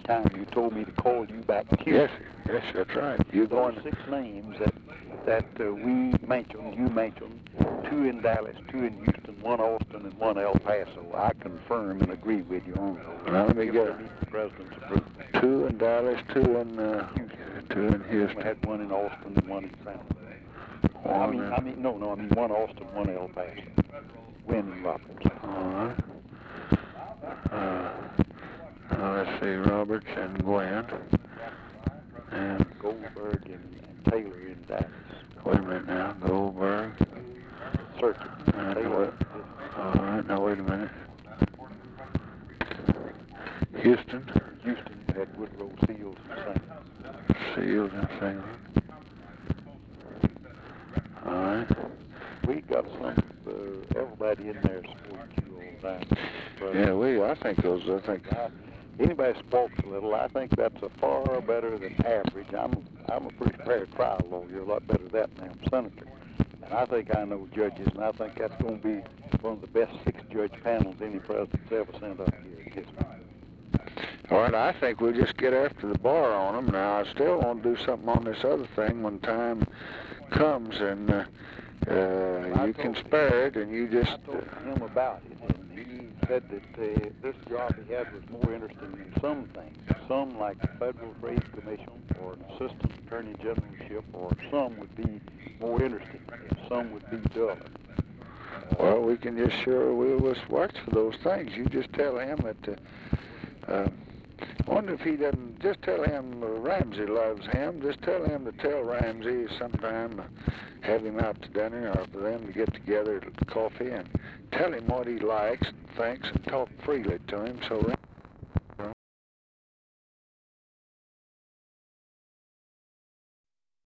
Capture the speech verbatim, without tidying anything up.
time you told me to call you back here. Yes, yes, that's right. You're Those going six names that that uh, we mentioned, you mentioned, two in Dallas, two in Houston, one Austin, and one El Paso. I confirm and agree with you on those. Now, let me If get they meet the president's approval. two in Dallas, two in uh, Houston. two in We Houston. had one in Austin and one in San Jose. I One mean, in- I mean, no, no, I mean one Austin, one El Paso. Wynn and Roberts. All right. Uh, now let's see, Roberts and Gwen. And Goldberg and, and Taylor in Dallas. wait a minute now, Goldberg. Circuit. Uh, Taylor. wait, all right, now wait a minute. Houston. Houston had Woodrow Seals and Saint. Seals and Saint. All right. We got some, uh, everybody in there supports you all the time. But Yeah, we. I think those. I think. I, anybody sparks a little, I think that's a far better than average. I'm I'm a pretty fair trial lawyer, a lot better than that than I'm senator. And I think I know judges, and I think that's going to be one of the best six-judge panels any president's ever sent up here in history. All right, I think we'll just get after the bar on them. Now, I still want to do something on this other thing when time comes, and uh, uh, you can spare it, and you just... I talked to him about it, and he said that uh, this job he had was more interesting than some things. Some, like the Federal Trade Commission or an assistant attorney generalship, or some would be more interesting, and some would be duller. Well, we can just sure we'll just watch for those things. You just tell him that... Uh, uh, I wonder if he doesn't, just tell him uh, Ramsey loves him. Just tell him to tell Ramsey sometime, uh, have him out to dinner or for them to get together at coffee and tell him what he likes and thinks and talk freely to him so